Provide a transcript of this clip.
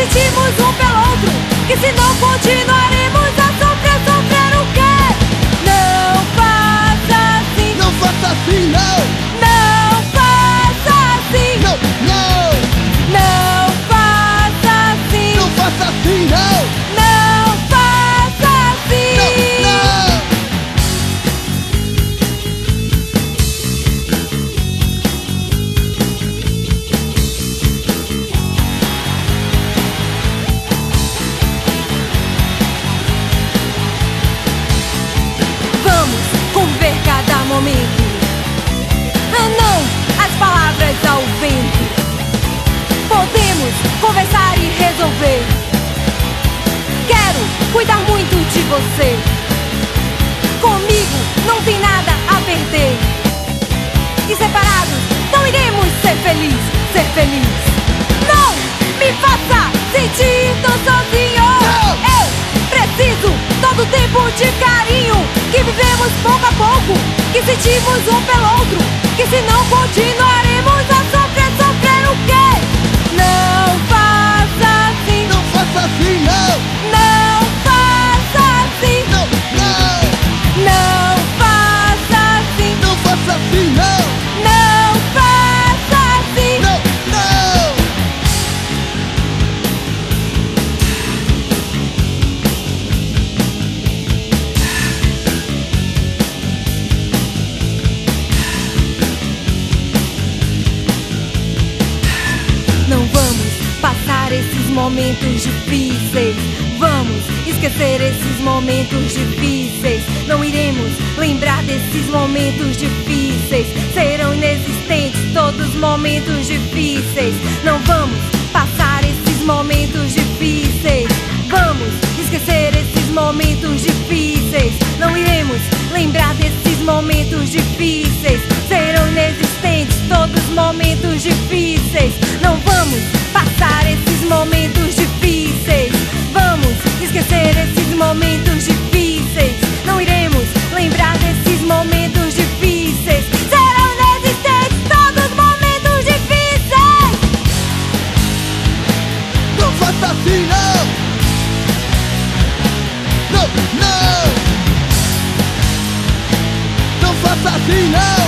sentimos um pelo outro, que se não continuaremos a sofrer, sofrer o quê? Não faça assim. Não faça assim, não. Não faça assim. Não, não. Não faça assim. Não faça assim, não. Não faça assim. Não, não. Vamos conviver cada momento. Ah, não, as palavras ao vento. Podemos conversar e resolver. Quero cuidar muito de você. Comigo não tem nada a perder. E separados não iremos ser felizes, ser felizes. Não me faça sentir tão sozinho. Não. Eu preciso todo tempo de carinho, que vivemos pouco a pouco, que sentimos um pelo outro, que se não continuaremos a sofrer, sofrer o quê? Não faça assim. Não faça assim, não. Não faça assim. Não, não. Não faça assim. Não faça assim, não. Não faça assim. Não, não. Não vamos passar esses momentos difíceis. Vamos esquecer esses momentos difíceis. Não iremos lembrar desses momentos difíceis. Serão inexistentes todos os momentos difíceis. Não vamos passar esses momentos difíceis. Vamos esquecer esses momentos difíceis. Não iremos lembrar desses momentos difíceis. Serão inexistentes todos os momentos difíceis. Não vamos passar esses momentos difíceis. Vamos esquecer esses momentos difíceis. Não iremos lembrar desses momentos difíceis. Serão inexistentes todos os momentos difíceis. Não faça assim, não. Não, não. Não faça assim, não.